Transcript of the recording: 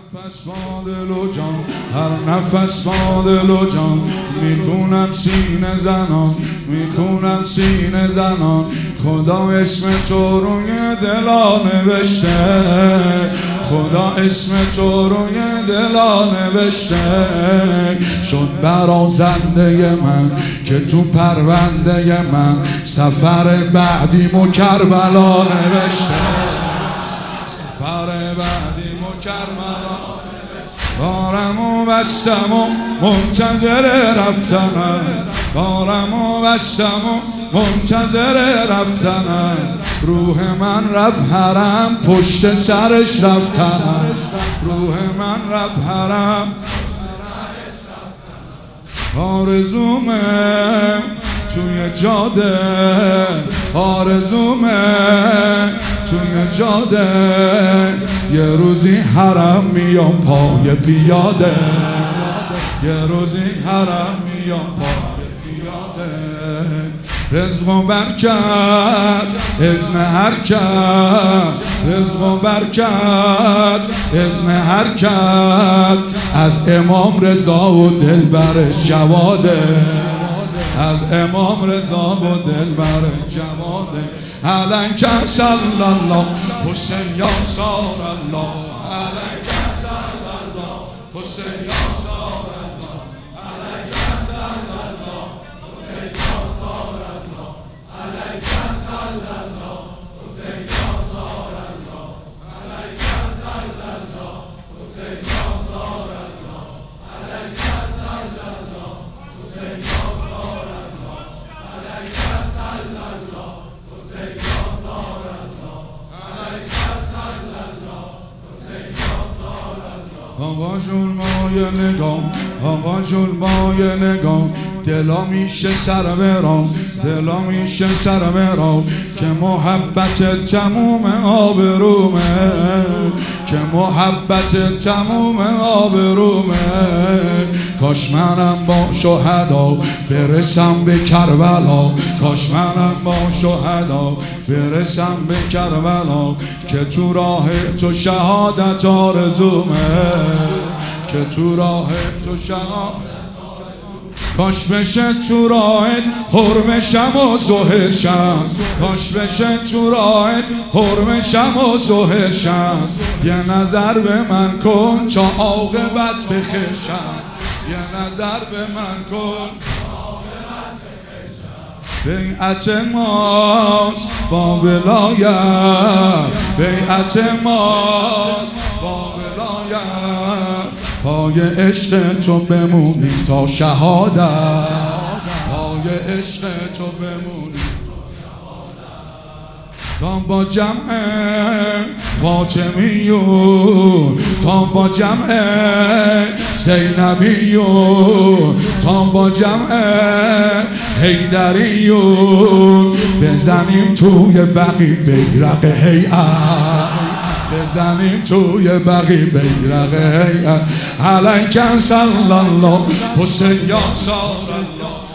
نفس با دل و جان، هر نفس با دل و جان، میخونم سینه زنان، میخونم سینه زنان. خدا اسم تو روی دلا نوشته، خدا اسم تو روی دلا نوشته. شد برازنده من که تو پرونده من، سفر بعدی مو کربلا نوشته، سفر بعدی مو کربلا. کارمو بستم و منتظر رفتنم، کارمو بستم و منتظر رفتنم. روح من رفت حرم پشت سرش رفتنم، روح من رفت حرم. آرزومه توی جاده، آرزومه توی جاده، یه روزی حرم میام پای پیاده، یه روزی حرم میام پای پیاده. رزق و برکت اذن حرکت، رزق و برکت اذن حرکت، از امام رضا و دلبرش جواده، از امام رضا و دلبرش جواده. علنک صلی الله حسین یا صار الله، علنک صلی الله حسین یا صار الله، علنک صلی الله حسین یا صار الله، علنک صلی الله حسین یا صار الله، علنک صلی الله حسین یا صار الله، علنک صلی الله حسین یا صار الله، علنک صلی الله حسین یا صار الله، علنک صلی الله حسین یا صار الله. آقا جون مایه نگام، آقا جون مایه نگام، دلا میشه سر برام، دلا میشه سر برام. که محبت تموم آبرومه، که محبت تموم آبرومه. کاش منم با شهدا برسم به کربلا، کاش منم با شهدا برسم به کربلا. که تو راه تو شهادت آرزومه، که تو راه تو شهادت. کاش بشه تو راهت حرم شم و ظهر شم، کاش بشه تو راهت حرم شم و ظهر شم. یه نظر به من کن تا عاقبت بخشم، یه نظر به من کن. بیعت ماست با ولایت، بیعت ماست با ولایت. پای عشق تو بمونیم تا شهادت، پای عشق تو بمونیم تا با جمع فاطمیون، تا با جمع زینبیون، تا با جمع حیدریون. بزنیم توی بقی بیرق هیئت، بزنیم توی بقی بیرق هیئت. علنک صلی الله حسین یا صار الله.